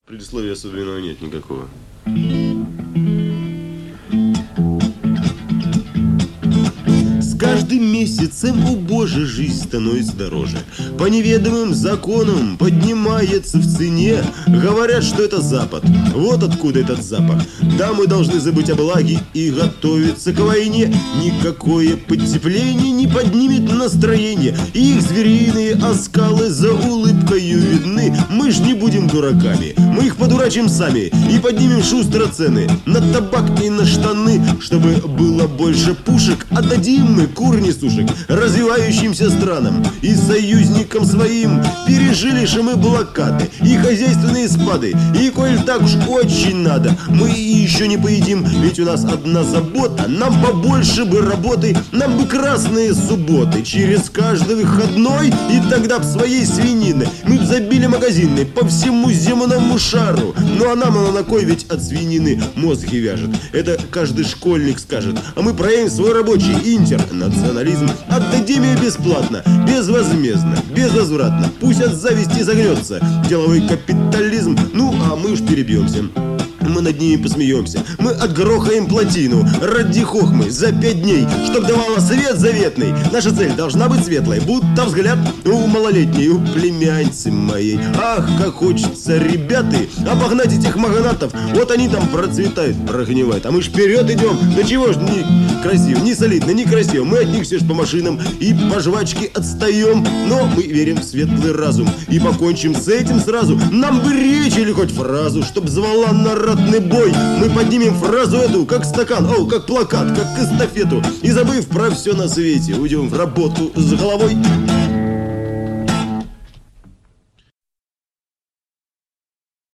Предисловия особенного нет никакого. С каждым месяцем, о боже, жизнь становится дороже. По неведомым законам поднимается в цене. Говорят, что это Запад. Вот откуда этот запах. Да, мы должны забыть о благе и готовиться к войне. Никакое потепление не поднимет настроение. Их звериные оскалы за улыбкою видны. Мы ж не будем дураками. Мы их подурачим сами и поднимем шустро цены на табак и на штаны. Чтобы было больше пушек, отдадим мы кур несушек развивающимся странам и союзникам своим. Пережили же мы блокады и хозяйственные спады. И коль так уж очень надо, мы еще не поедим. Ведь у нас одна забота: нам побольше бы работы, нам бы красные субботы через каждый выходной. И тогда б своей свинины мы б забили магазины по всему земному шару. Ну а нам она на кой, ведь от свинины мозги вяжет. Это каждый школьник скажет. А мы проявим свой рабочий интернационализм. Отдадим ее бесплатно, безвозмездно, безвозвратно. Пусть от зависти загнется деловой капитализм. Ну а мы уж перебьемся. Мы над ними посмеемся. Мы отгрохаем плотину ради хохмы за 5 дней, чтоб давала свет заветный. Наша цель должна быть светлой, будто взгляд у малолетней, у племянницы моей. Ах, как хочется, ребята, обогнать этих магнатов. Вот они там процветают, прогнивают, а мы ж вперед идем. Да чего ж не красиво, не солидно, не красиво. Мы от них все ж по машинам и по жвачке отстаем. Но мы верим в светлый разум и покончим с этим сразу. Нам бы речь или хоть фразу, чтоб звала народ бой. Мы поднимем фразу эту, как стакан, как плакат, как эстафету. И забыв про все на свете, уйдем в работу с головой.